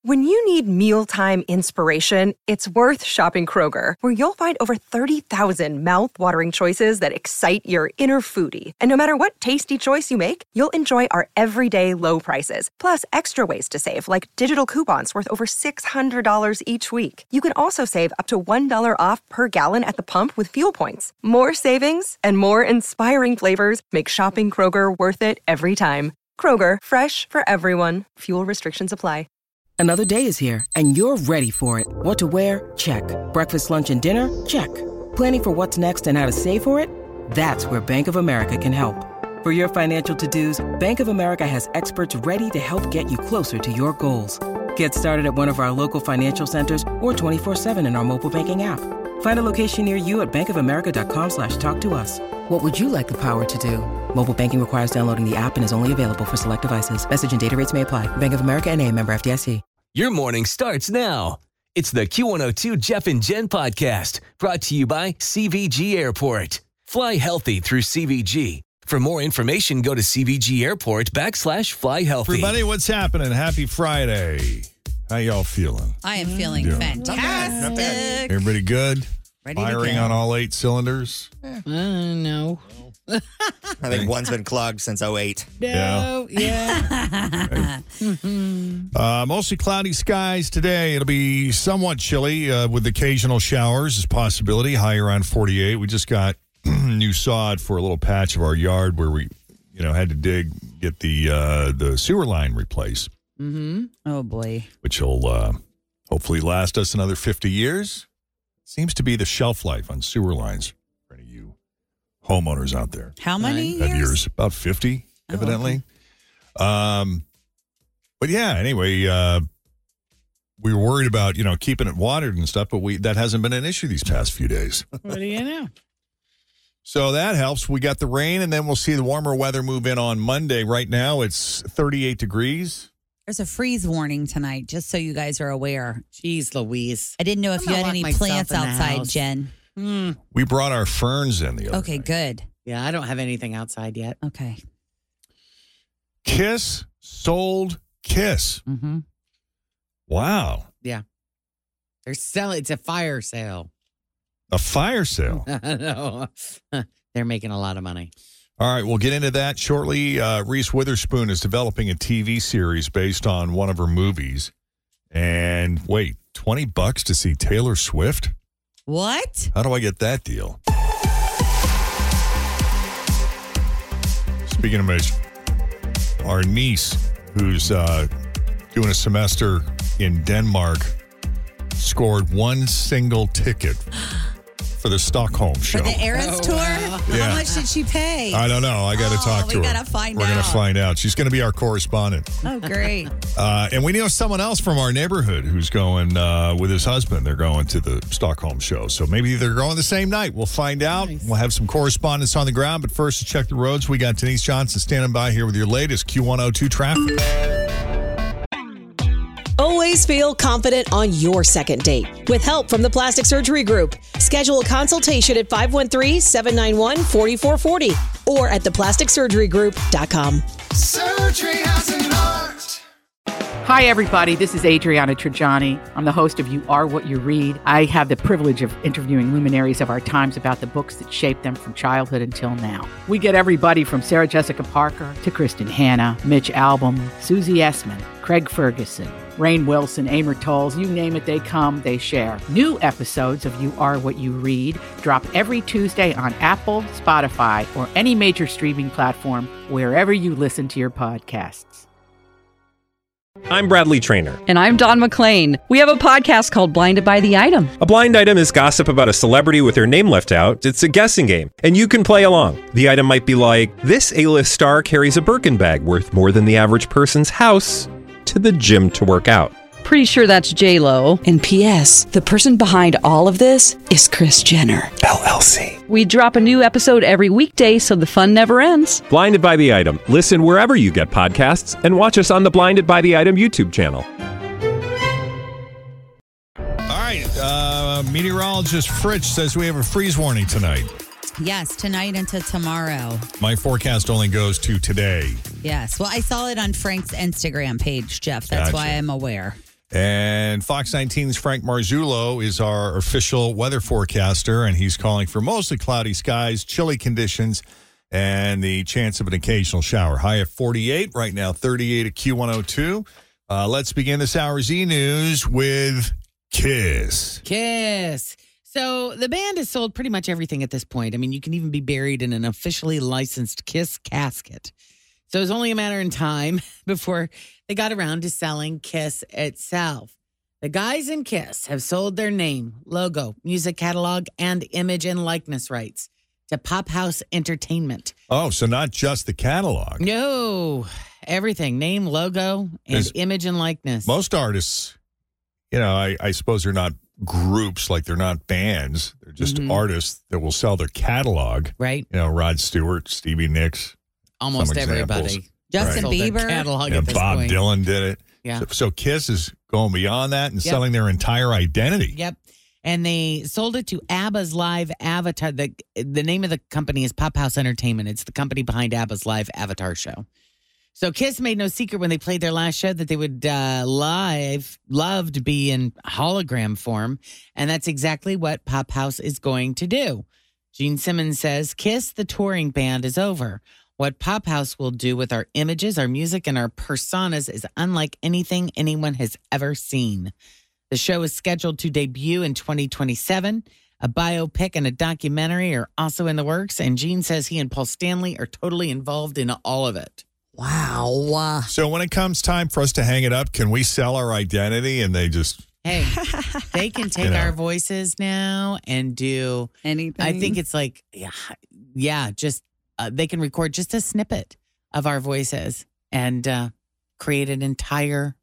When you need mealtime inspiration, it's worth shopping Kroger, where you'll find over 30,000 mouth-watering choices that excite your inner foodie. And no matter what tasty choice you make, you'll enjoy our everyday low prices, plus extra ways to save, like digital coupons worth over $600 each week. You can also save up to $1 off per gallon at the pump with fuel points. More savings and more inspiring flavors make shopping Kroger worth it every time. Kroger, fresh for everyone. Fuel restrictions apply. Another day is here, and you're ready for it. What to wear? Check. Breakfast, lunch, and dinner? Check. Planning for what's next and how to save for it? That's where Bank of America can help. For your financial to-dos, Bank of America has experts ready to help get you closer to your goals. Get started at one of our local financial centers or 24/7 in our mobile banking app. Find a location near you at bankofamerica.com/talktous. What would you like the power to do? Mobile banking requires downloading the app and is only available for select devices. Message and data rates may apply. Bank of America N.A., member FDIC. Your morning starts now. It's the Q102 Jeff and Jen podcast, brought to you by CVG Airport. Fly healthy through CVG. For more information, go to CVG Airport/fly healthy. Everybody, what's happening? Happy Friday. How y'all feeling? I am feeling fantastic. Not bad. Everybody good? Ready Firing to go. on all 8 cylinders? No. I think one's been clogged since 08. No. Yeah. Mostly cloudy skies today. It'll be somewhat chilly with occasional showers as possibility. High around 48. We just got new sod for a little patch of our yard where we, had to get the sewer line replaced. Mm-hmm. Oh, boy. Which will hopefully last us another 50 years. Seems to be the shelf life on sewer lines for any of you homeowners out there. How many That years? year's about 50, evidently. Okay. But yeah, anyway, we were worried about, keeping it watered and stuff, but that hasn't been an issue these past few days. What do you know? So that helps. We got the rain, and then we'll see the warmer weather move in on Monday. Right now, it's 38 degrees. There's a freeze warning tonight, just so you guys are aware. Jeez Louise. I didn't know if I'm you gonna had any lock myself plants in the outside, house. Jen. We brought our ferns in the other Okay, night. good. Yeah, I don't have anything outside yet. Okay. Kiss sold Kiss. Mm-hmm. Wow. Yeah. They're selling. It's a fire sale. A fire sale. No. They're making a lot of money. All right, we'll get into that shortly. Reese Witherspoon is developing a TV series based on one of her movies. And wait, $20 to see Taylor Swift? What? How do I get that deal? Speaking of which, our niece, who's doing a semester in Denmark, scored one single ticket for the Stockholm show. For the Eras tour? Yeah. How much did she pay? I don't know. I got to talk to her. We got to find We're out. going to find out. She's going to be our correspondent. Oh, great. And we know someone else from our neighborhood who's going with his husband. They're going to the Stockholm show. So maybe they're going the same night. We'll find out. Nice. We'll have some correspondence on the ground. But first, to check the roads, we got Denise Johnson standing by here with your latest Q102 traffic. Always feel confident on your second date. With help from the Plastic Surgery Group. Schedule a consultation at 513-791-4440 or at theplasticsurgerygroup.com. Surgery has an art. Hi, everybody. This is Adriana Trajani. I'm the host of You Are What You Read. I have the privilege of interviewing luminaries of our times about the books that shaped them from childhood until now. We get everybody from Sarah Jessica Parker to Kristen Hanna, Mitch Albom, Susie Essman, Craig Ferguson, Rainn Wilson, Amor Tolls, you name it, they come, they share. New episodes of You Are What You Read drop every Tuesday on Apple, Spotify, or any major streaming platform wherever you listen to your podcasts. I'm Bradley Trainer. And I'm Don McClain. We have a podcast called Blinded by the Item. A blind item is gossip about a celebrity with their name left out. It's a guessing game, and you can play along. The item might be like, this A-list star carries a Birkin bag worth more than the average person's house to the gym to work out. Pretty sure that's J-Lo. And P.S. the person behind all of this is Kris Jenner, LLC. We drop a new episode every weekday so the fun never ends. Blinded by the Item. Listen wherever you get podcasts and watch us on the Blinded by the Item YouTube channel. All right. Meteorologist Fritch says we have a freeze warning tonight. Yes, tonight into tomorrow. My forecast only goes to today. Yes. Well, I saw it on Frank's Instagram page, Jeff. That's Gotcha. why I'm aware. And Fox 19's Frank Marzullo is our official weather forecaster, and he's calling for mostly cloudy skies, chilly conditions, and the chance of an occasional shower. High at 48, right now 38 at Q102. Let's begin this hour's E-News with Kiss. Kiss. So the band has sold pretty much everything at this point. I mean, you can even be buried in an officially licensed Kiss casket. So it was only a matter of time before they got around to selling Kiss itself. The guys in Kiss have sold their name, logo, music catalog, and image and likeness rights to Pop House Entertainment. Oh, so not just the catalog. No, everything. Name, logo, and image and likeness. Most artists, I suppose they're not groups, like they're not bands. They're just artists that will sell their catalog. Right. Rod Stewart, Stevie Nicks. Almost everybody. Justin Bieber. Catalog at this Bob point. Dylan did it. Yeah. So Kiss is going beyond that and selling their entire identity. Yep. And they sold it to ABBA's Live Avatar. The name of the company is Pop House Entertainment. It's the company behind ABBA's Live Avatar show. So Kiss made no secret when they played their last show that they would love to be in hologram form. And that's exactly what Pop House is going to do. Gene Simmons says, Kiss, the touring band, is over. What Pop House will do with our images, our music, and our personas is unlike anything anyone has ever seen. The show is scheduled to debut in 2027. A biopic and a documentary are also in the works, and Gene says he and Paul Stanley are totally involved in all of it. Wow. So when it comes time for us to hang it up, can we sell our identity and they just... Hey, they can take our voices now and do anything. I think it's like, just they can record just a snippet of our voices and create an entire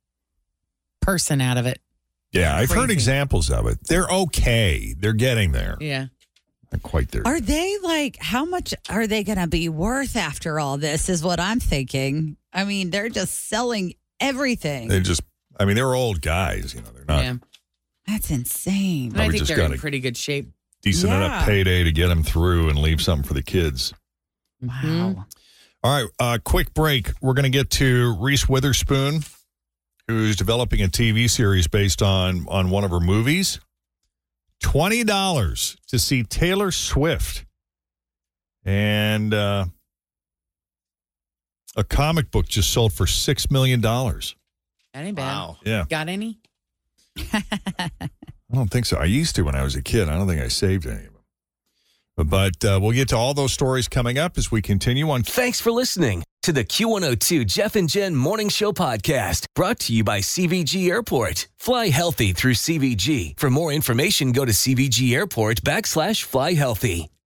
person out of it. Yeah, I've heard examples of it. They're okay. They're getting there. Yeah. Not quite there. Are they how much are they going to be worth after all this is what I'm thinking. I mean, they're just selling everything. They're old guys. They're not. Yeah. That's insane. And I think they're in pretty good shape. Decent enough payday to get them through and leave something for the kids. Wow. All right, quick break. We're going to get to Reese Witherspoon, who's developing a TV series based on one of her movies. $20 to see Taylor Swift. And a comic book just sold for $6 million. That ain't bad. Wow. Yeah. Got any? I don't think so. I used to when I was a kid. I don't think I saved any of them. But we'll get to all those stories coming up as we continue on. Thanks for listening to the Q102 Jeff and Jen Morning Show podcast, brought to you by CVG Airport. Fly healthy through CVG. For more information, go to CVG Airport /fly healthy.